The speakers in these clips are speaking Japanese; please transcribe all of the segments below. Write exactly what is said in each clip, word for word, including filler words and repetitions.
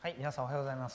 はい、皆さんおはようございます。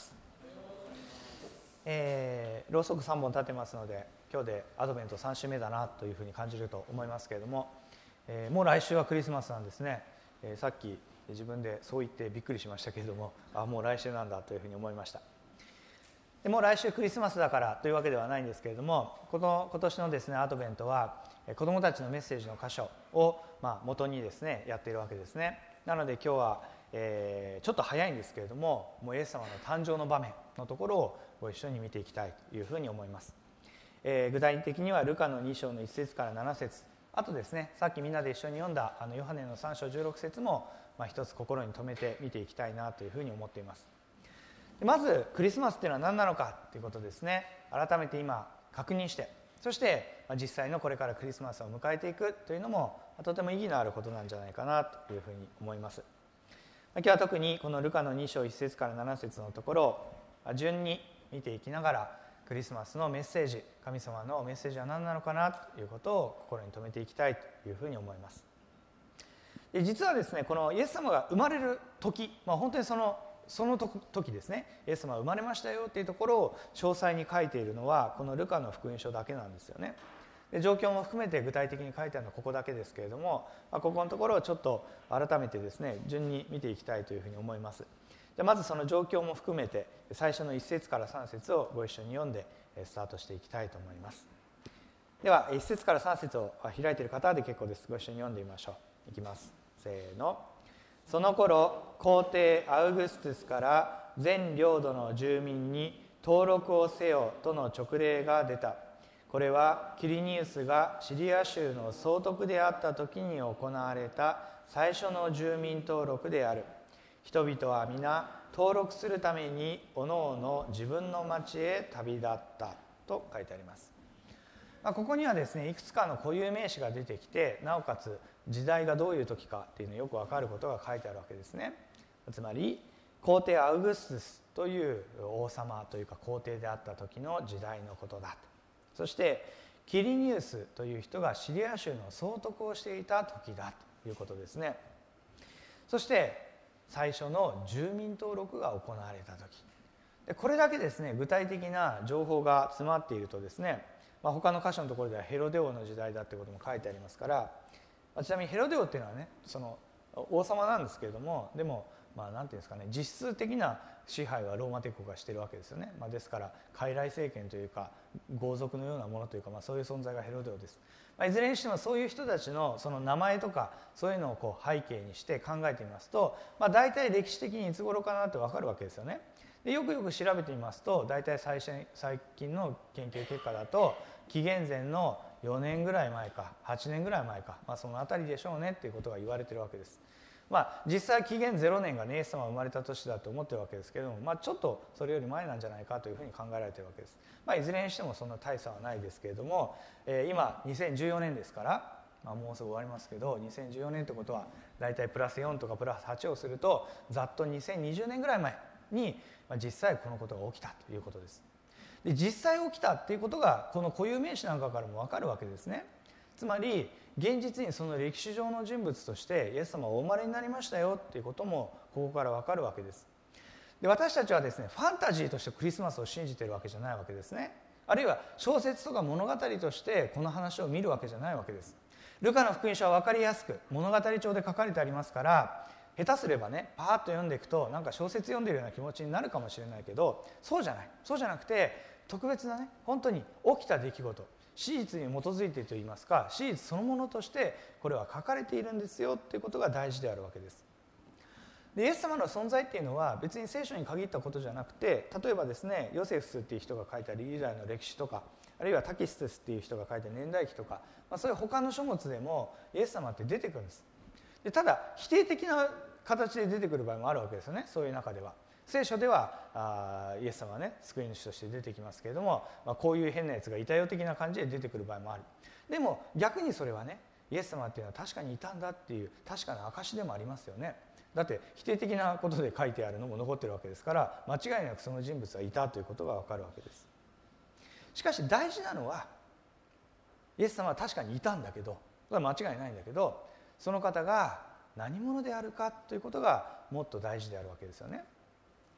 えー、ろうそくさんぼん立ってますので、今日でアドベントさん週目だなというふうに感じると思いますけれども、えー、もう来週はクリスマスなんですね。えー、さっき自分でそう言ってびっくりしましたけれども、あ、もう来週なんだというふうに思いました。でもう来週クリスマスだからというわけではないんですけれども、この今年のですねアドベントは子どもたちのメッセージの箇所を、まあ、元にですねやっているわけですね。なので今日はえー、ちょっと早いんですけれども、もうイエス様の誕生の場面のところをご一緒に見ていきたいというふうに思います。えー、具体的にはルカのに章のいち節からなな節、あとですねさっきみんなで一緒に読んだあのヨハネのさん章じゅうろく節も、まあ、一つ心に留めて見ていきたいなというふうに思っています。でまずクリスマスっていうのは何なのかということですね。改めて今確認して、そして実際のこれからクリスマスを迎えていくというのもとても意義のあることなんじゃないかなというふうに思います。今日は特にこのルカのに章いち節からなな節のところを順に見ていきながら、クリスマスのメッセージ、神様のメッセージは何なのかなということを心に留めていきたいというふうに思います。で実はですね、このイエス様が生まれる時、まあ、本当にそのその時ですね、イエス様が生まれましたよというところを詳細に書いているのはこのルカの福音書だけなんですよね。で状況も含めて具体的に書いてあるのはここだけですけれども、まあ、ここのところをちょっと改めてですね順に見ていきたいというふうに思います。でまずその状況も含めて最初のいち節からさん節をご一緒に読んでスタートしていきたいと思います。ではいち節からさん節を開いている方で結構です。ご一緒に読んでみましょう。いきます。せーの。その頃皇帝アウグストゥスから全領土の住民に登録をせよとの勅令が出た。これはキリニウスがシリア州の総督であった時に行われた最初の住民登録である。人々は皆登録するためにおのおの自分の町へ旅立ったと書いてあります。まあ、ここにはですねいくつかの固有名詞が出てきて、なおかつ時代がどういう時かっていうのよく分かることが書いてあるわけですね。つまり皇帝アウグストゥスという王様というか皇帝であった時の時代のことだと。そしてキリニウスという人がシリア州の総督をしていた時だということですね。そして最初の住民登録が行われた時で、これだけですね具体的な情報が詰まっているとですね、まあ、他の箇所のところではヘロデ王の時代だということも書いてありますから、まあ、ちなみにヘロデ王っていうのはねその王様なんですけれども、でもまあ、なんていうんですかね、実質的な支配はローマ帝国がしているわけですよね。まあ、ですから傀儡政権というか豪族のようなものというか、まあ、そういう存在がヘロデ王です。まあ、いずれにしてもそういう人たちのその名前とかそういうのをこう背景にして考えてみますと、まあ、大体歴史的にいつ頃かなって分かるわけですよね。でよくよく調べてみますと、大体最新最近の研究結果だと紀元前のよねんぐらい前かはちねんぐらい前か、まあ、そのあたりでしょうねっていうことが言われているわけです。まあ、実際紀元ゼロねんがねイエス様が生まれた年だと思ってるわけですけれども、まあ、ちょっとそれより前なんじゃないかというふうに考えられているわけです。まあ、いずれにしてもそんな大差はないですけれども、えー、今にせんじゅうよねんですから、まあ、もうすぐ終わりますけどにせんじゅうよねんということはだいたいプラスよんとかプラスはちをするとざっとにせんにじゅうねんぐらい前に実際このことが起きたということです。で実際起きたということがこの固有名詞なんかからも分かるわけですね。つまり現実にその歴史上の人物としてイエス様はお生まれになりましたよということもここから分かるわけです。で私たちはですねファンタジーとしてクリスマスを信じているわけじゃないわけですね。あるいは小説とか物語としてこの話を見るわけじゃないわけです。ルカの福音書は分かりやすく物語帳で書かれてありますから、下手すればねパーッと読んでいくとなんか小説読んでるような気持ちになるかもしれないけど、そうじゃないそうじゃなくて特別なね本当に起きた出来事、史実に基づいてといいますか、史実そのものとしてこれは書かれているんですよということが大事であるわけです。でイエス様の存在っていうのは別に聖書に限ったことじゃなくて、例えばですねヨセフスっていう人が書いたユダヤの歴史とか、あるいはタキステスっていう人が書いた年代記とか、まあ、そういう他の書物でもイエス様って出てくるんです。でただ否定的な形で出てくる場合もあるわけですよね。そういう中では聖書ではあイエス様はね救い主として出てきますけれども、まあ、こういう変なやつがいたよ的な感じで出てくる場合もある。でも逆にそれはねイエス様っていうのは確かにいたんだっていう確かな証でもありますよね。だって否定的なことで書いてあるのも残ってるわけですから、間違いなくその人物はいたということが分かるわけです。しかし大事なのはイエス様は確かにいたんだけど、それは間違いないんだけど、その方が何者であるかということがもっと大事であるわけですよね。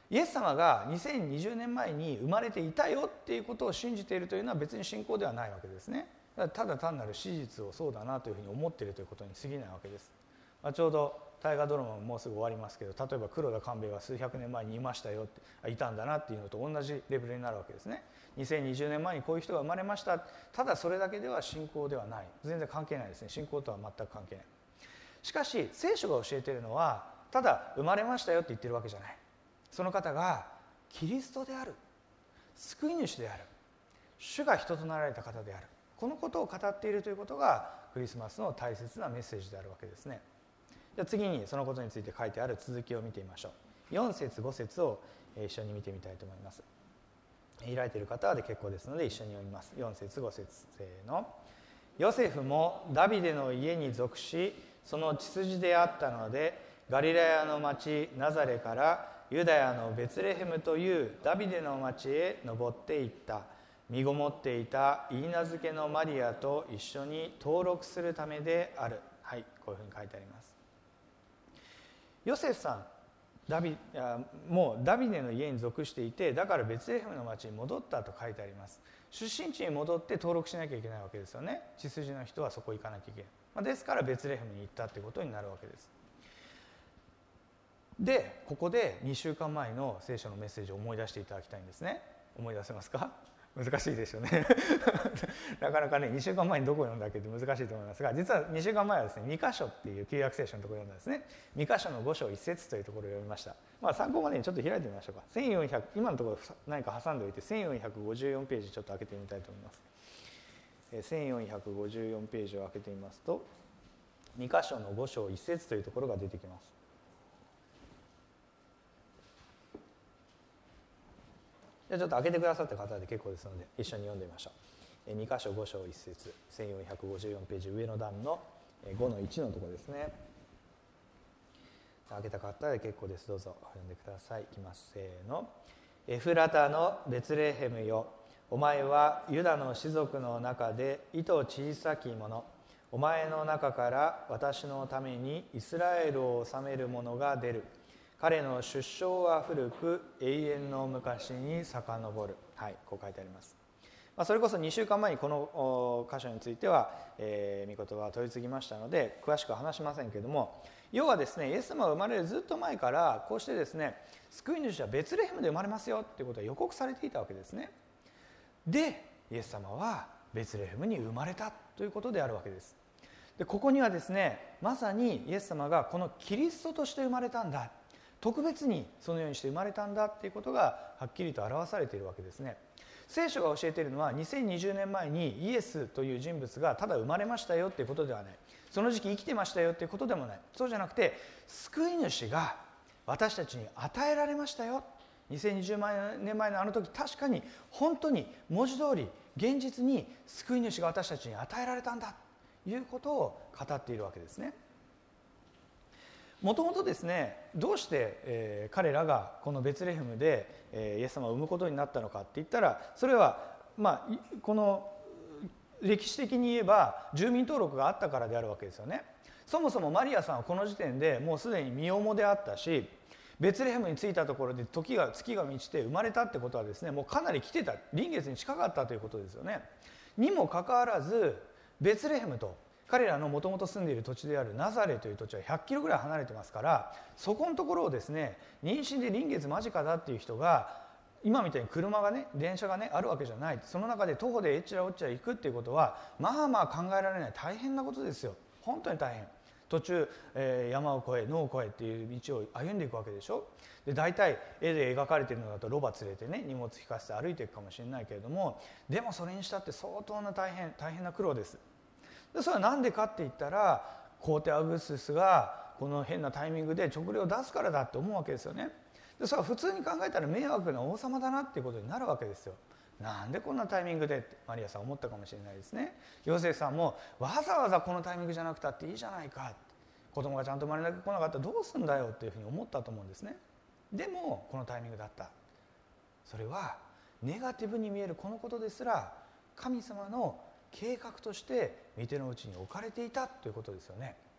イエス様がにせんにじゅうねんまえに生まれていたよっていうことを信じているというのは別に信仰ではないわけですね。ただ単なる史実をそうだなというふうに思っているということに過ぎないわけです。まあ、ちょうど大河ドラマももうすぐ終わりますけど、例えば黒田官兵衛が数百年前にいましたよっていたんだなっていうのと同じレベルになるわけですね。にせんにじゅうねんまえにこういう人が生まれました、ただそれだけでは信仰ではない、全然関係ないですね。信仰とは全く関係ない。しかし聖書が教えているのは、ただ生まれましたよって言ってるわけじゃない。その方がキリストである、救い主である、主が人となられた方である、このことを語っているということがクリスマスの大切なメッセージであるわけですね。じゃあ次にそのことについて書いてある続きを見てみましょう。よん節ご節を一緒に見てみたいと思います。開いている方はで結構ですので一緒に読みます。よん節ご節、せーの。ヨセフもダビデの家に属し、その血筋であったので、ガリラヤの町ナザレからユダヤのベツレヘムというダビデの町へ登っていった。身ごもっていたイーナ漬けのマリアと一緒に登録するためである。はい、こういうふうに書いてあります。ヨセフさん、ダビもうダビデの家に属していて、だからベツレヘムの町に戻ったと書いてあります。出身地に戻って登録しなきゃいけないわけですよね。血筋の人はそこ行かなきゃいけない。ですからベツレヘムに行ったってことになるわけです。で、ここでにしゅうかんまえの聖書のメッセージを思い出していただきたいんですね。思い出せますか？難しいですよねなかなかね、にしゅうかんまえにどこを読んだっけって難しいと思いますが、実はにしゅうかんまえはですね、ミカ書っていう旧約聖書のところを読んだんですね。ミカ書のご章いっ節というところを読みました。まあ、参考までにちょっと開いてみましょうか。せんよんひゃく、今のところ何か挟んでおいてせんよんひゃくごじゅうよんページちょっと開けてみたいと思います。せんよんひゃくごじゅうよんページを開けてみますと、ミカ書のご章いっ節というところが出てきます。じゃあちょっと開けてくださった方で結構ですので一緒に読んでみましょう。ミカ書ご章いっ節、せんよんひゃくごじゅうよんページ上の段のごのいちのところですね。開けた方で結構です。どうぞ読んでください。いきます。せーの。エフラタのベツレヘムよ、お前はユダの氏族の中でいと小さきもの、お前の中から私のためにイスラエルを治める者が出る。彼の出生は古く永遠の昔に遡る。はい、こう書いてあります。まあ、それこそにしゅうかんまえにこの箇所については、えー、御言葉を取り次ぎましたので詳しくは話しませんけれども、要はですね、イエス様が生まれるずっと前からこうしてですね、救い主はベツレヘムで生まれますよということが予告されていたわけですね。で、イエス様はベツレヘムに生まれたということであるわけです。で、ここにはですね、まさにイエス様がこのキリストとして生まれたんだ、特別にそのようにして生まれたんだということがはっきりと表されているわけですね。聖書が教えているのはにせんにじゅうねんまえにイエスという人物がただ生まれましたよということではない、その時期生きてましたよということでもない。そうじゃなくて、救い主が私たちに与えられましたよ。にせんにじゅうねんまえのあの時、確かに本当に文字通り現実に救い主が私たちに与えられたんだということを語っているわけですね。もともとですね、どうして、えー、彼らがこのベツレヘムで、えー、イエス様を産むことになったのかって言ったら、それは、まあ、この歴史的に言えば住民登録があったからであるわけですよね。そもそもマリアさんはこの時点でもうすでに身重であったし、ベツレヘムに着いたところで時が月が満ちて生まれたってことはですね、もうかなり来てた、臨月に近かったということですよね。にもかかわらずベツレヘムと彼らのもともと住んでいる土地であるナザレという土地はひゃっキロぐらい離れてますから、そこのところをですね、妊娠で臨月間近だっていう人が今みたいに車がね、電車がねあるわけじゃない。その中で徒歩でえっちらおっちら行くっていうことはまあまあ考えられない大変なことですよ。本当に大変。途中、えー、山を越え野を越えっていう道を歩んでいくわけでしょ。で、大体絵で描かれているのだとロバ連れてね、荷物引かせて歩いていくかもしれないけれども、でもそれにしたって相当な大変大変な苦労です。で、それは何でかって言ったら、皇帝アウグストゥスがこの変なタイミングで勅令を出すからだって思うわけですよね。で、それは普通に考えたら迷惑な王様だなっていうことになるわけですよ。なんでこんなタイミングでってマリアさん思ったかもしれないですね。ヨセフさんもわざわざこのタイミングじゃなくたっていいじゃないか、子供がちゃんと生まれなきゃ来なかったらどうすんだよっていうふうに思ったと思うんですね。でもこのタイミングだった。それはネガティブに見えるこのことですら神様の計画として御手の内に置かれていたということですよね。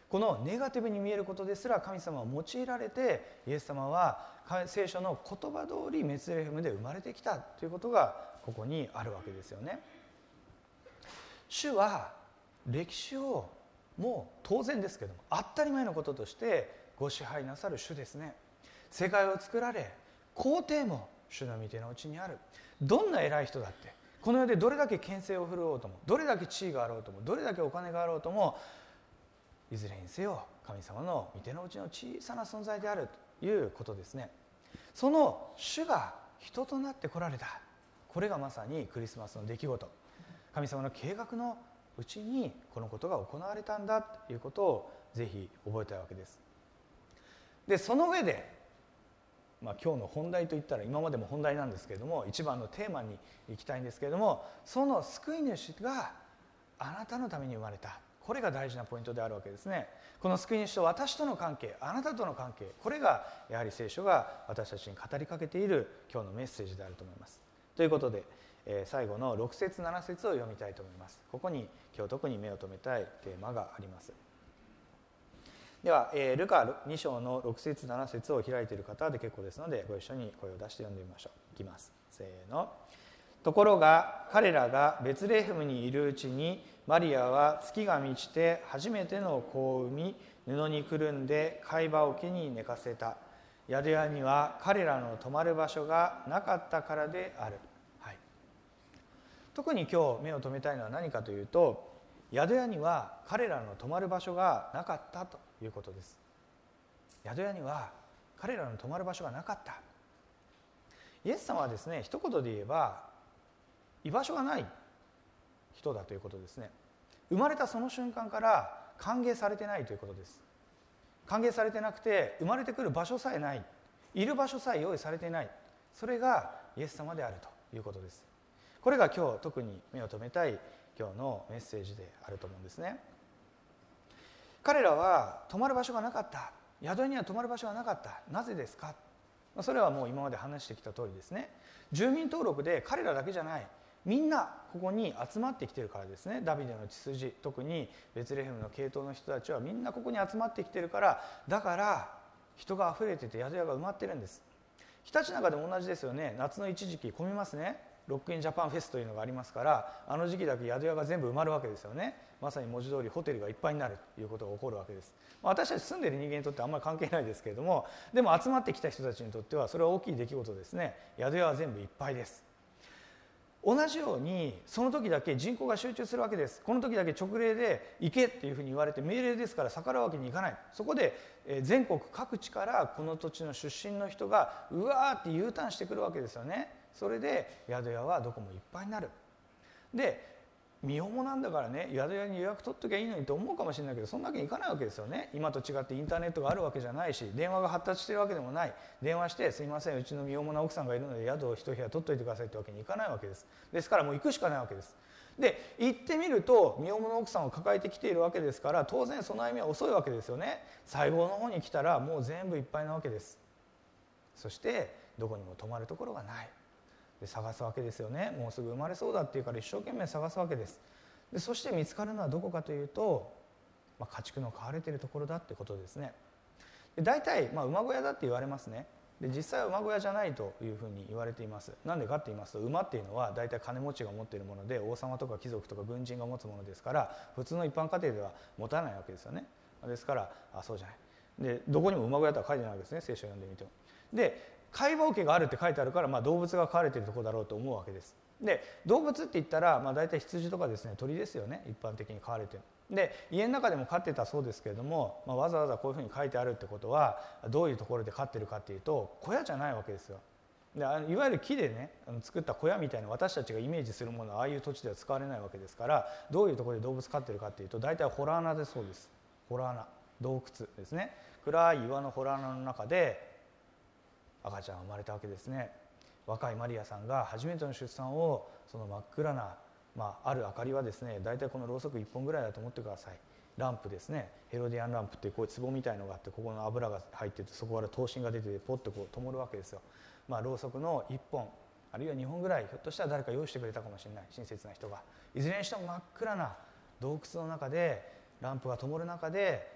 このネガティブに見えることですら神様を用いられて、イエス様は聖書の言葉通りベツレヘムで生まれてきたということがここにあるわけですよね。主は歴史をもう当然ですけども当たり前のこととしてご支配なさる主ですね。世界を作られ、皇帝も主の御手のうちにある。どんな偉い人だってこの世でどれだけ権勢を振るおうとも、どれだけ地位があろうとも、どれだけお金があろうとも、いずれにせよ神様の御手のうちの小さな存在であるということですね。その主が人となって来られた、これがまさにクリスマスの出来事、神様の計画のうちにこのことが行われたんだということをぜひ覚えたいわけです。でその上で、まあ、今日の本題といったら今までも本題なんですけれども、一番のテーマに行きたいんですけれども、その救い主があなたのために生まれた、これが大事なポイントであるわけですね。この救い主と私との関係、あなたとの関係、これがやはり聖書が私たちに語りかけている今日のメッセージであると思います。ということで、えー、最後のろく節なな節を読みたいと思います。ここに今日特に目を留めたいテーマがあります。では、えー、ルカに章のろく節なな節を開いている方で結構ですので、ご一緒に声を出して読んでみましょう。いきます。せーの。ところが彼らがベツレヘムにいるうちに、マリアは月が満ちて初めての子を産み、布にくるんで貝羽桶に寝かせた。宿屋には彼らの泊まる場所がなかったからである。はい、特に今日目を留めたいのは何かというと、宿屋には彼らの泊まる場所がなかったということです。宿屋には彼らの泊まる場所がなかった。イエス様はですね、一言で言えば居場所がない人だということですね。生まれたその瞬間から歓迎されてないということです。歓迎されてなくて、生まれてくる場所さえない、いる場所さえ用意されていない、それがイエス様であるということです。これが今日特に目を留めたい今日のメッセージであると思うんですね。彼らは泊まる場所がなかった、宿には泊まる場所がなかった。なぜですか。それはもう今まで話してきた通りですね。住民登録で彼らだけじゃない、みんなここに集まってきているからですね。ダビデの血筋、特にベツレヘムの系統の人たちはみんなここに集まってきているから、だから人があふれてて宿屋が埋まってるんです。ひたちなかでも同じですよね。夏の一時期混みますね。ロックインジャパンフェスというのがありますから、あの時期だけ宿屋が全部埋まるわけですよね。まさに文字通りホテルがいっぱいになるということが起こるわけです。私たち住んでいる人間にとってはあんまり関係ないですけれども、でも集まってきた人たちにとってはそれは大きい出来事ですね。宿屋は全部いっぱいです。同じようにその時だけ人口が集中するわけです。この時だけ直令で行けっていうふうに言われて、命令ですから逆らうわけにいかない。そこで全国各地からこの土地の出身の人がうわーって U ターンしてくるわけですよね。それで宿屋はどこもいっぱいになる。で身重なんだからね、宿屋に予約取っときゃいいのにと思うかもしれないけど、そんなわけにいかないわけですよね。今と違ってインターネットがあるわけじゃないし、電話が発達しているわけでもない。電話してすいません、うちの身重な奥さんがいるので宿を一部屋取っといてくださいってわけにいかないわけです。ですからもう行くしかないわけです。で行ってみると身重な奥さんを抱えてきているわけですから、当然その歩みは遅いわけですよね。最後の方に来たらもう全部いっぱいなわけです。そしてどこにも泊まるところがない。で探すわけですよね。もうすぐ生まれそうだっていうから一生懸命探すわけです。でそして見つかるのはどこかというと、まあ、家畜の飼われているところだってことですね。で大体、まあ、馬小屋だって言われますね。で実際は馬小屋じゃないというふうに言われています。なんでかって言いますと、馬っていうのは大体金持ちが持っているもので、王様とか貴族とか軍人が持つものですから、普通の一般家庭では持たないわけですよね。ですからあそうじゃないで、どこにも馬小屋とは書いてないわけですね、聖書を読んでみても。で貝羽桶があるって書いてあるから、まあ、動物が飼われているところだろうと思うわけです。で動物って言ったら、まあ、大体羊とかですね、鳥ですよね、一般的に飼われている。で家の中でも飼ってたそうですけれども、まあ、わざわざこういうふうに書いてあるってことはどういうところで飼ってるかっていうと、小屋じゃないわけですよ。であのいわゆる木でね作った小屋みたいな、私たちがイメージするものはああいう土地では使われないわけですから、どういうところで動物飼ってるかっていうと、大体洞穴でそうです。洞穴、洞窟ですね。暗い岩の洞穴の中で赤ちゃんが生まれたわけですね。若いマリアさんが初めての出産を、その真っ暗な、まあ、ある明かりはですね、大体このろうそくいっぽんぐらいだと思ってください。ランプですね、ヘロディアンランプってこう壺みたいのがあって、ここの油が入ってて、そこから灯芯が出ててポッとこう灯るわけですよ。まあ、ろうそくのいっぽんあるいはにほんぐらい、ひょっとしたら誰か用意してくれたかもしれない、親切な人が。いずれにしても真っ暗な洞窟の中でランプが灯る中で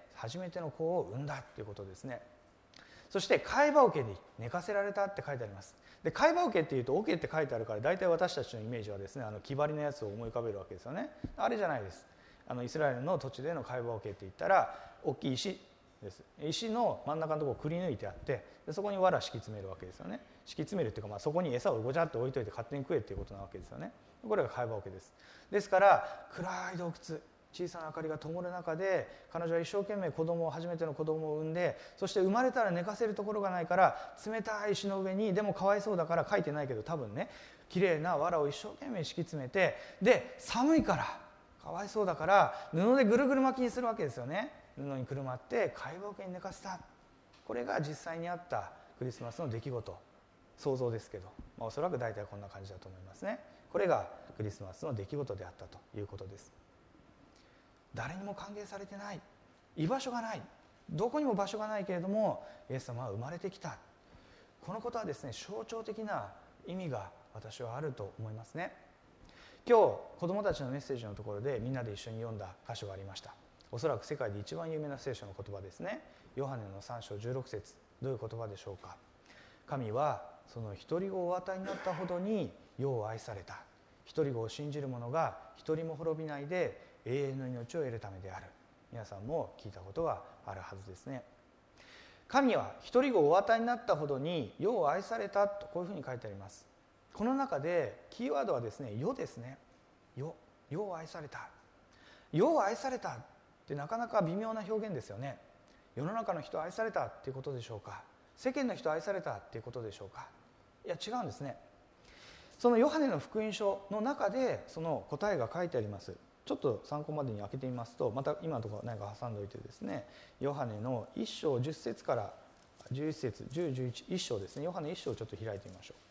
初めての子を産んだということですね。そして貝羽桶に寝かせられたって書いてあります。で貝羽桶っていうと桶って書いてあるから大体私たちのイメージはですね、あの木張りのやつを思い浮かべるわけですよね。あれじゃないです。あのイスラエルの土地での貝羽桶って言ったら大きい石です。石の真ん中のところをくり抜いてあって、でそこに藁敷き詰めるわけですよね。敷き詰めるっていうか、まあ、そこに餌をごちゃっと置いといて勝手に食えっていうことなわけですよね。これが貝羽桶です。ですから暗い洞窟、小さな明かりが灯る中で彼女は一生懸命子供を初めての子供を産んで、そして生まれたら寝かせるところがないから冷たい石の上に、でもかわいそうだから書いてないけど多分ね、きれいな藁を一生懸命敷き詰めて、で寒いからかわいそうだから布でぐるぐる巻きにするわけですよね。布にくるまって貝羽桶に寝かせた。これが実際にあったクリスマスの出来事、想像ですけど、まあ、おそらく大体こんな感じだと思いますね。これがクリスマスの出来事であったということです。誰にも歓迎されてない、居場所がない、どこにも場所がないけれどもイエス様は生まれてきた。このことはですね、象徴的な意味が私はあると思いますね。今日子どもたちのメッセージのところでみんなで一緒に読んだ箇所がありました。おそらく世界で一番有名な聖書の言葉ですね。ヨハネのさん章じゅうろく節、どういう言葉でしょうか。神はその一人子をお与えになったほどに世を愛された。一人子を信じる者が一人も滅びないで永遠の命を得るためである。皆さんも聞いたことがあるはずですね。神は一人子をお与えになったほどに世を愛されたと、こういうふうに書いてあります。この中でキーワードはですね、世ですね。世、世を愛された。世を愛されたってなかなか微妙な表現ですよね。世の中の人を愛されたっていうことでしょうか、世間の人を愛されたっていうことでしょうか。いや違うんですね。そのヨハネの福音書の中でその答えが書いてあります。ちょっと参考までに開けてみますと、また今のところ何か挟んでおいてですね、ヨハネのいっ章じゅっ節からじゅういち節、じゅう、じゅういち、いっ章ですね。ヨハネいっ章をちょっと開いてみましょう。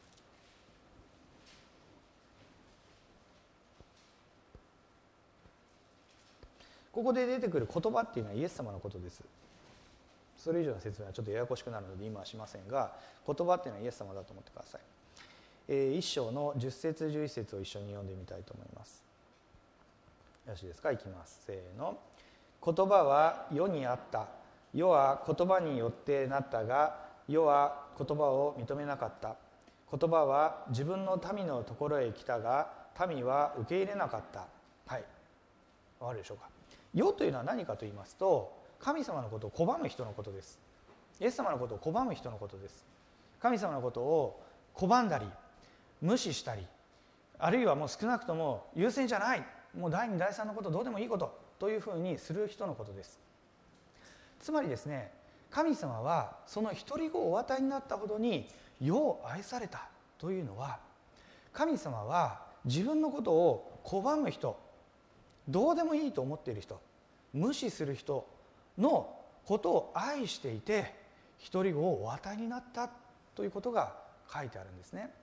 ここで出てくる言葉っていうのはイエス様のことです。それ以上の説明はちょっとややこしくなるので今はしませんが、言葉っていうのはイエス様だと思ってください。えー、いっ章のじゅっ節じゅういち節を一緒に読んでみたいと思います。よろしいですか。いきます。せーの。言葉は世にあった。世は言葉によってなったが、世は言葉を認めなかった。言葉は自分の民のところへ来たが、民は受け入れなかった。はい。わかるでしょうか。世というのは何かと言いますと、神様のことを拒む人のことです。イエス様のことを拒む人のことです。神様のことを拒んだり無視したり、あるいはもう少なくとも優先じゃない、もう第二第三のことどうでもいいことというふうにする人のことです。つまりですね、神様はその一人子をお与えになったほどに世を愛されたというのは、神様は自分のことを拒む人、どうでもいいと思っている人、無視する人のことを愛していて一人子をお与えになったということが書いてあるんですね。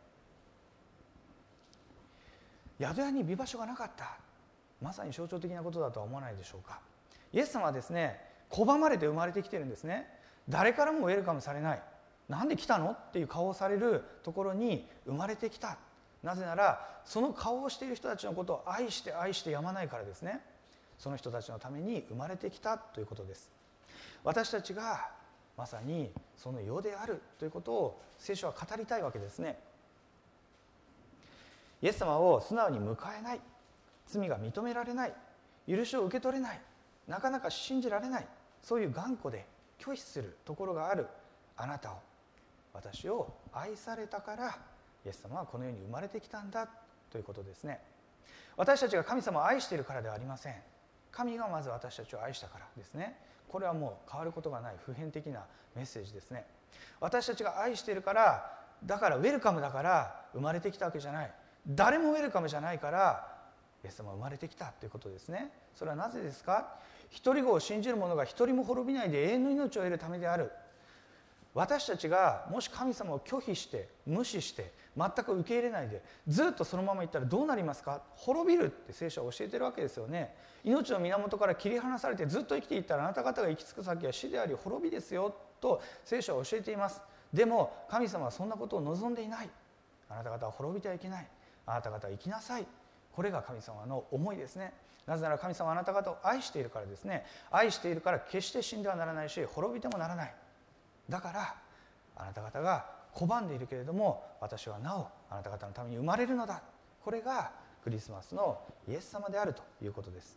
宿屋に居場所がなかった、まさに象徴的なことだとは思わないでしょうか。イエス様はですね、拒まれて生まれてきてるんですね。誰からもウェルカムされない、なんで来たのっていう顔をされるところに生まれてきた。なぜならその顔をしている人たちのことを愛して愛してやまないからですね。その人たちのために生まれてきたということです。私たちがまさにその世であるということを聖書は語りたいわけですね。イエス様を素直に迎えない、罪が認められない、許しを受け取れない、なかなか信じられない、そういう頑固で拒否するところがあるあなたを、私を愛されたからイエス様はこの世に生まれてきたんだということですね。私たちが神様を愛しているからではありません。神がまず私たちを愛したからですね。これはもう変わることがない普遍的なメッセージですね。私たちが愛しているから、だからウェルカムだから生まれてきたわけじゃない。誰もウェルカムじゃないからイエス様は生まれてきたということですね。それはなぜですか。一人子を信じる者が一人も滅びないで永遠の命を得るためである。私たちがもし神様を拒否して無視して全く受け入れないでずっとそのままいったらどうなりますか。滅びるって聖書は教えてるわけですよね。命の源から切り離されてずっと生きていったらあなた方が行き着く先は死であり滅びですよと聖書は教えています。でも神様はそんなことを望んでいない。あなた方は滅びてはいけない、あなた方は生きなさい、 これが神様の思いですね。なぜなら神様はあなた方を愛しているからですね。愛しているから決して死んではならないし、滅びてもならない。だからあなた方が拒んでいるけれども、私はなおあなた方のために生まれるのだ。これがクリスマスのイエス様であるということです。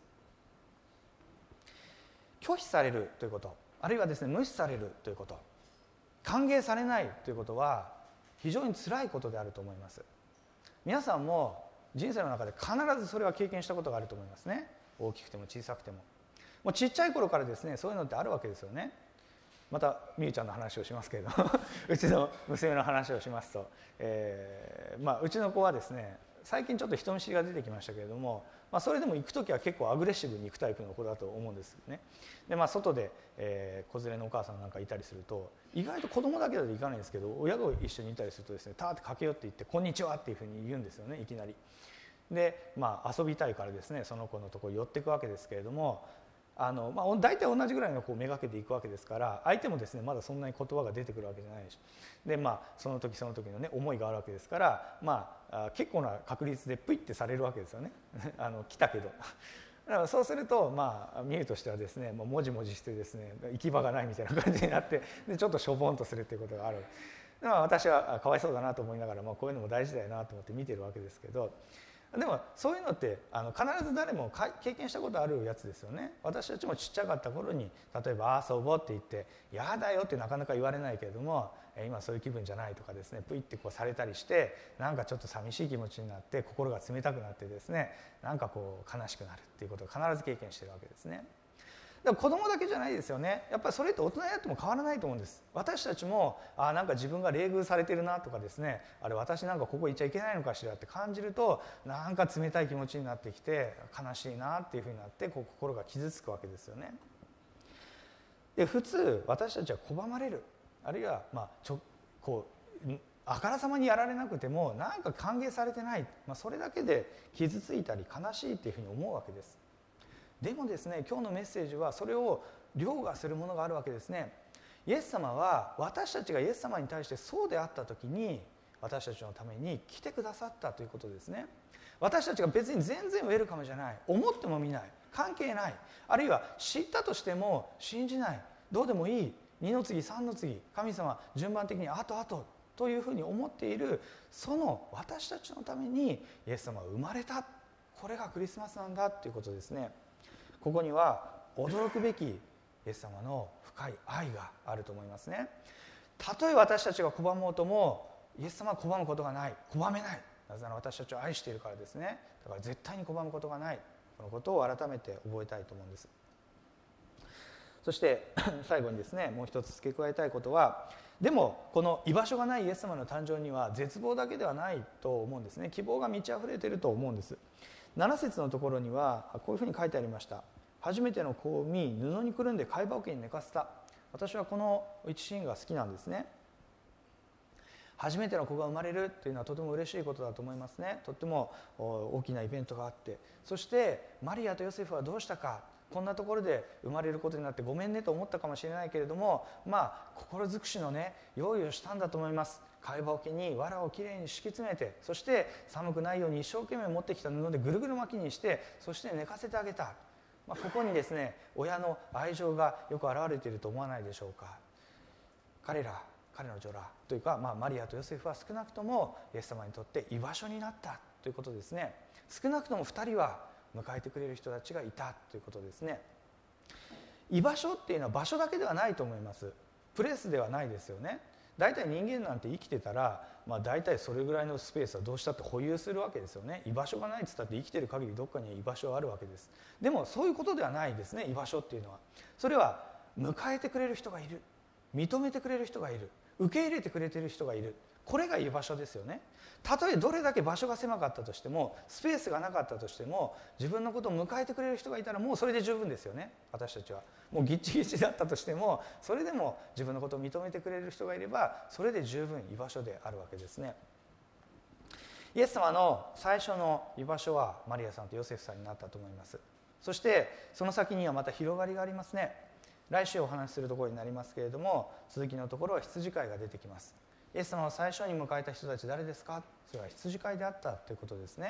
拒否されるということ、あるいはですね無視されるということ、歓迎されないということは非常につらいことであると思います。皆さんも人生の中で必ずそれは経験したことがあると思いますね。大きくても小さくても。もうちっちゃい頃からですねそういうのってあるわけですよね。またみゆちゃんの話をしますけれどうちの娘の話をしますと、えーまあ、うちの子はですね最近ちょっと人見知りが出てきましたけれども、まあ、それでも行く時は結構アグレッシブに行くタイプの子だと思うんですよね。で、まあ、外で、えー、子連れのお母さんなんかいたりすると意外と子供だけだと行かないんですけど、親が一緒にいたりするとですねターって駆け寄っていって「こんにちは」っていうふうに言うんですよね、いきなり。で、まあ、遊びたいからですねその子のところに寄っていくわけですけれども、あの、まあ、大体同じぐらいのこうめがけていくわけですから、相手もですねまだそんなに言葉が出てくるわけじゃないし、で、まあ、その時その時のね思いがあるわけですから、まあ、結構な確率でプイッてされるわけですよねあの来たけどだからそうすると、まあ、ミユとしてはですねもうもじもじしてですね行き場がないみたいな感じになって、でちょっとしょぼんとするということがある。で、まあ、私はかわいそうだなと思いながら、まあ、こういうのも大事だよなと思って見てるわけですけど、でもそういうのってあの必ず誰も経験したことあるやつですよね。私たちもちっちゃかった頃に例えば遊ぼうって言ってやだよってなかなか言われないけれども、今そういう気分じゃないとかですねプイってこうされたりしてなんかちょっと寂しい気持ちになって心が冷たくなってですねなんかこう悲しくなるっていうことを必ず経験してるわけですね。だから子供だけじゃないですよね。やっぱりそれって大人になっても変わらないと思うんです。私たちもあなんか自分が冷遇されてるなとかですね、あれ私なんかここ行っちゃいけないのかしらって感じるとなんか冷たい気持ちになってきて悲しいなっていうふうになってこう心が傷つくわけですよね。で普通私たちは拒まれる、あるいはまあちょこうあからさまにやられなくてもなんか歓迎されてない、まあ、それだけで傷ついたり悲しいっていうふうに思うわけです。でもですね今日のメッセージはそれを凌駕するものがあるわけですね。イエス様は私たちがイエス様に対してそうであった時に私たちのために来てくださったということですね。私たちが別に全然ウェルカムじゃない、思ってもみない、関係ない、あるいは知ったとしても信じない、どうでもいい、二の次三の次、神様順番的にあとあとというふうに思っているその私たちのためにイエス様は生まれた、これがクリスマスなんだということですね。ここには驚くべきイエス様の深い愛があると思いますね。たとえ私たちが拒もうともイエス様は拒むことがない、拒めない。なぜなら私たちを愛しているからですね。だから絶対に拒むことがない、このことを改めて覚えたいと思うんです。そして最後にですねもう一つ付け加えたいことは、でもこの居場所がないイエス様の誕生には絶望だけではないと思うんですね。希望が満ち溢れていると思うんです。なな節のところにはこういうふうに書いてありました。初めての子を産み布にくるんで貝羽桶に寝かせた。私はこの一シーンが好きなんですね。初めての子が生まれるというのはとても嬉しいことだと思いますね。とっても大きなイベントがあって、そしてマリアとヨセフはどうしたか、こんなところで生まれることになってごめんねと思ったかもしれないけれども、まあ心尽くしのね用意をしたんだと思います。貝羽桶に藁をきれいに敷き詰めて、そして寒くないように一生懸命持ってきた布でぐるぐる巻きにして、そして寝かせてあげた。まあ、ここにですね親の愛情がよく表れていると思わないでしょうか。彼ら彼の女らというか、まあ、マリアとヨセフは少なくともイエス様にとって居場所になったということですね。少なくともふたりは迎えてくれる人たちがいたということですね。居場所っていうのは場所だけではないと思います。プレスではないですよね。大体人間なんて生きてたら、まあ、大体それぐらいのスペースはどうしたって保有するわけですよね。居場所がないって言ったって生きてる限りどっかに居場所はあるわけです。でもそういうことではないですね。居場所っていうのはそれは迎えてくれる人がいる、認めてくれる人がいる、受け入れてくれている人がいる、これが居場所ですよね。たとえどれだけ場所が狭かったとしても、スペースがなかったとしても、自分のことを迎えてくれる人がいたらもうそれで十分ですよね。私たちはもうギッチギチだったとしても、それでも自分のことを認めてくれる人がいればそれで十分居場所であるわけですね。イエス様の最初の居場所はマリアさんとヨセフさんになったと思います。そしてその先にはまた広がりがありますね。来週お話しするところになりますけれども、続きのところは羊飼いが出てきます。イエス様を最初に迎えた人たち誰ですか。それは羊飼いであったということですね。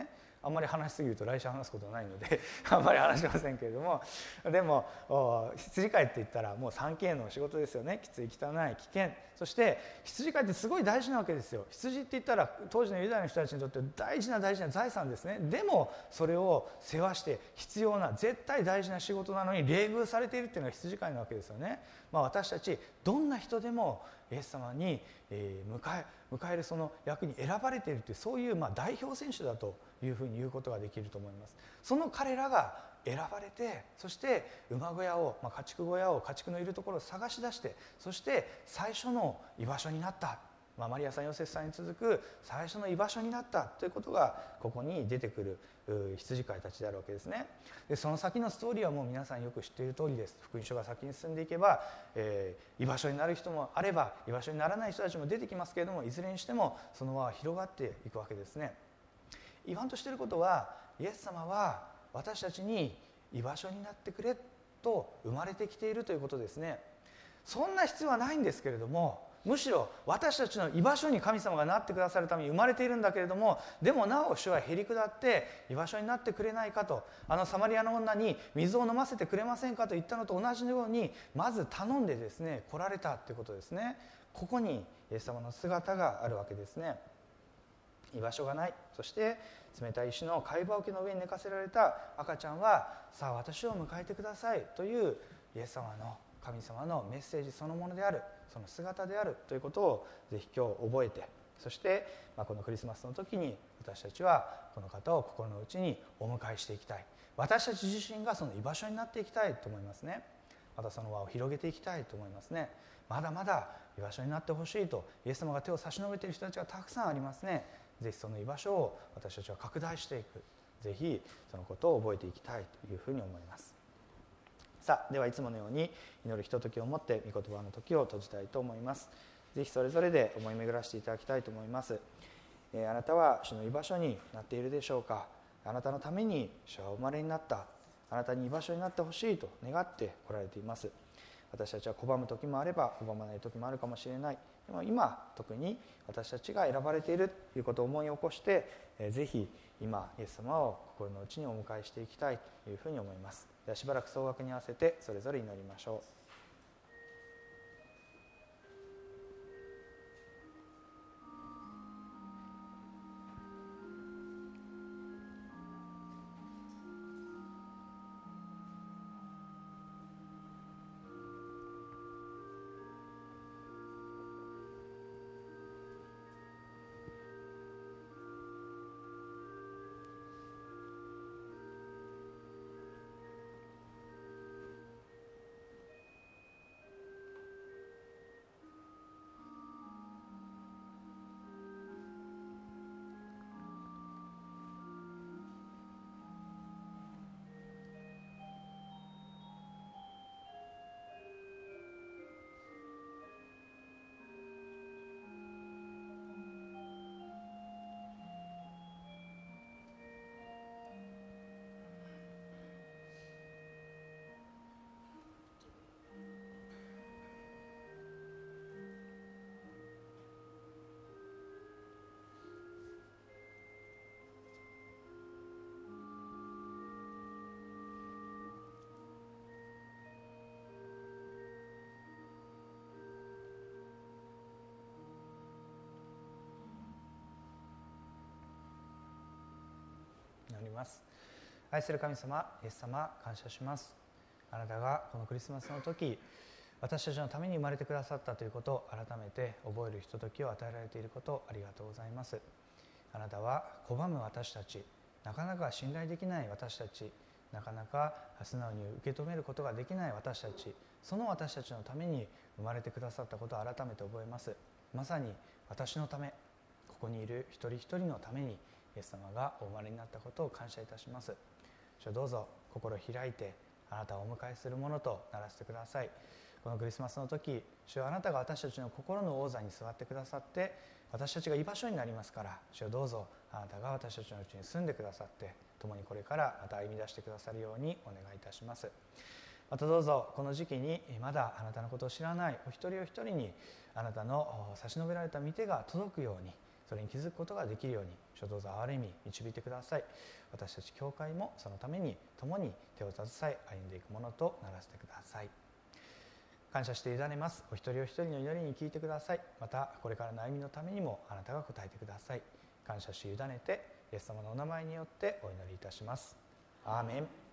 あんまり話しすぎると来週話すことないのであんまり話しませんけれども、でも羊飼いって言ったらもう スリーケー の仕事ですよね。きつい、汚い、危険、そして羊飼いってすごい大事なわけですよ。羊って言ったら当時のユダヤの人たちにとって大事な大事な財産ですね。でもそれを世話して必要な絶対大事な仕事なのに冷遇されているっていうのが羊飼いなわけですよね。まあ、私たちどんな人でもイエス様に迎え、迎えるその役に選ばれているという、そういうまあ代表選手だというふうに言うことができると思います。その彼らが選ばれて、そして馬小屋を、まあ、家畜小屋を、家畜のいるところを探し出して、そして最初の居場所になった、まあ、マリアさん、ヨセフさんに続く最初の居場所になったということがここに出てくる羊飼いたちであるわけですね。でその先のストーリーはもう皆さんよく知っている通りです。福音書が先に進んでいけば、えー、居場所になる人もあれば居場所にならない人たちも出てきますけれども、いずれにしてもその輪は広がっていくわけですね。言わんとしていることは、イエス様は私たちに居場所になってくれと生まれてきているということですね。そんな必要はないんですけれども、むしろ私たちの居場所に神様がなってくださるために生まれているんだけれども、でもなお主はへり下って居場所になってくれないかと、あのサマリアの女に水を飲ませてくれませんかと言ったのと同じように、まず頼んでですね来られたということですね。ここにイエス様の姿があるわけですね。居場所がない、そして冷たい石の貝羽桶の上に寝かせられた赤ちゃんは、さあ私を迎えてくださいというイエス様の神様のメッセージそのものである、その姿であるということをぜひ今日覚えて、そして、まあ、このクリスマスの時に私たちはこの方を心の内にお迎えしていきたい。私たち自身がその居場所になっていきたいと思いますね。またその輪を広げていきたいと思いますね。まだまだ居場所になってほしいとイエス様が手を差し伸べている人たちがたくさんありますね。ぜひその居場所を私たちは拡大していく、ぜひそのことを覚えていきたいというふうに思います。さあ、ではいつものように祈るひとときをもって御言葉の時を閉じたいと思います。ぜひそれぞれで思い巡らしていただきたいと思います。えー、あなたは主の居場所になっているでしょうか。あなたのために主はお生まれになった、あなたに居場所になってほしいと願って来られています。私たちは拒む時もあれば拒まない時もあるかもしれない。でも今特に私たちが選ばれているということを思い起こして、えー、ぜひ今イエス様を心の内にお迎えしていきたいというふうに思います。ではしばらく総額に合わせてそれぞれ祈りましょう。祈ります。愛する神様、イエス様、感謝します。あなたがこのクリスマスの時、私たちのために生まれてくださったということを改めて覚えるひとときを与えられていることをありがとうございます。あなたは拒む私たち、なかなか信頼できない私たち、なかなか素直に受け止めることができない私たち、その私たちのために生まれてくださったことを改めて覚えます。まさに私のため、ここにいる一人一人のためにイエス様がお生まれになったことを感謝いたします。主よ、どうぞ心を開いてあなたをお迎えするものとならせてください。このクリスマスの時、主よ、あなたが私たちの心の王座に座ってくださって、私たちが居場所になりますから、主よ、どうぞあなたが私たちのうちに住んでくださって、共にこれからまた歩み出してくださるようにお願いいたします。またどうぞこの時期にまだあなたのことを知らないお一人お一人にあなたの差し伸べられた御手が届くように、 それに気づくことができるように主どうぞ憐れみ導いてください。私たち教会もそのために共に手を携え歩んでいくものとならせてください。感謝して委ねます。お一人お一人の祈りに聞いてください。またこれからの歩みのためにもあなたが答えてください。感謝し委ねてイエス様のお名前によってお祈りいたします。アーメン。